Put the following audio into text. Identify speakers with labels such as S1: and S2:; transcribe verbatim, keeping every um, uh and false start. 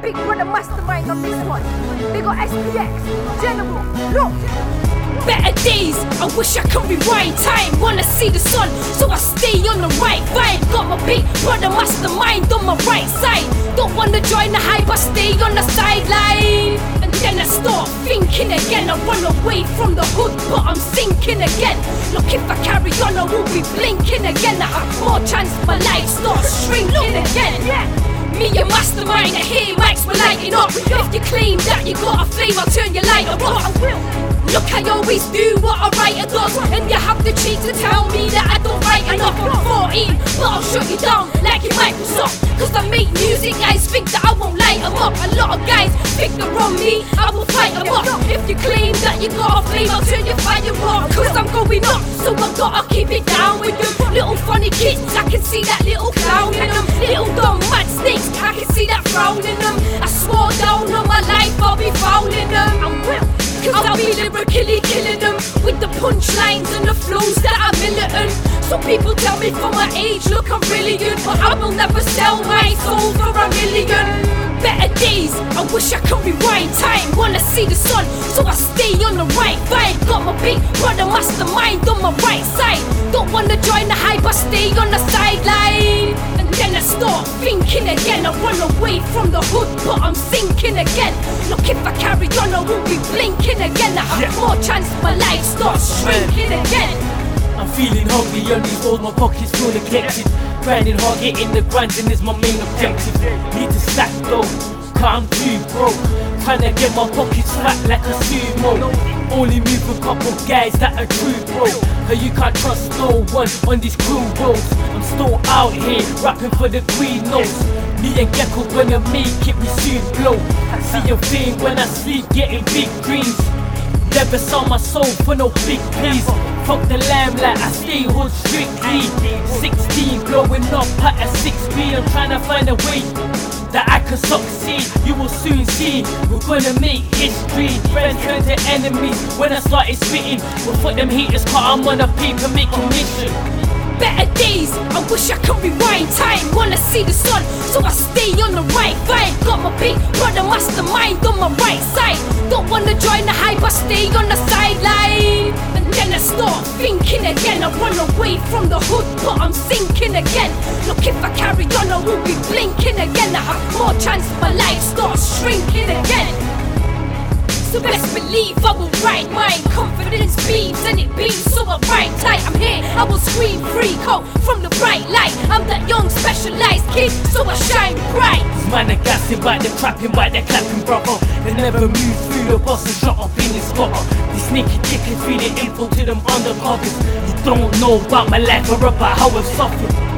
S1: big brother mastermind on this one. They got S P X, General, look.
S2: Better days, I wish I could rewind time. Wanna see the sun, so I stay on the right vibe. Got my big brother mastermind on my right side. Don't wanna join the hype, I stay on the sideline. And then I start thinking again. I run away from the hood, but I'm sinking again. Look, if I carry on, I will be blinking again. I have more chance, my life starts shrinking again. Me and mastermind, I hear mics were lighting up. If you claim that you got a flame, I'll turn your light up. I will. Look, I always do what a writer does, and you have the cheek to tell me that I don't write enough. I'm fourteen, but I'll shut you down like in Microsoft. Cause I make music, guys think that I won't light them up. A lot of guys think they're on me, I will fight them up. If you claim that you got a flame, I'll turn your fire up. Cause I'm going up, so I gotta keep it down with them. Little funny kids, I can see that little clown in them. Little dumb mad snakes, I can see that frown in them. I swore down on my life, I'll be fouling them. I will. Cause I'll be lyrically killing them with the punchlines and the flows that are militant. So people tell me for my age, look, I'm brilliant, but I will never sell my soul for a million. Better days, I wish I could rewind time. Wanna see the sun, so I stay on the right vibe. Got my big brother mastermind on my right side. Don't wanna join the hype, I stay on the sideline. And then I start thinking again. I run away from the hood, but I'm sinking again. Look, if I carry on, I will be blinking again. I have yeah. more chance, my life starts shrinking again.
S3: I'm feeling hungry on these walls, my pockets full neglected. Grinding hard, getting the grinding is my main objective. Need to stack though, cause I'm too broke. Trying to get my pockets fat like a sumo. Only move a couple guys that are true bro. Cause you can't trust no one on these cruel roads. I'm still out here, rapping for the queen notes. Me and Gecko gonna make it, we soon blow. I see a thing when I sleep, getting big greens. Never sell my soul for no big please. Fuck the limelight, I stay hood strictly. Sixteen, blowing up at a six speed. I'm trying to find a way that I can succeed. You will soon see, we're gonna make history. Friends turn to enemies when I started spitting. We'll fuck them haters cause I'm on a paper making mission.
S2: Better days, I wish I could rewind time. Wanna see the sun, so I stay on the right vibe. Got my big brother mastermind on my right side. Don't wanna join the hype, I stay on the sideline. And then I start thinking again. I run away from the hood, but I'm sinking again. Look, if I carry on, I will be blinking again. I have more chance, my life starts shrinking again. So best believe I will write mine. Confidence beams and it beams, so I write tight. I'm here, I will scream free coat from the bright light. I'm that young specialized kid, so I shine bright.
S3: These man are gassing by the trapping, by the clapping brother. They never move through the boss and shut up in his gutter. These sneaky chickens feeding info to them undercovers. You don't know about my life or about how I've suffered.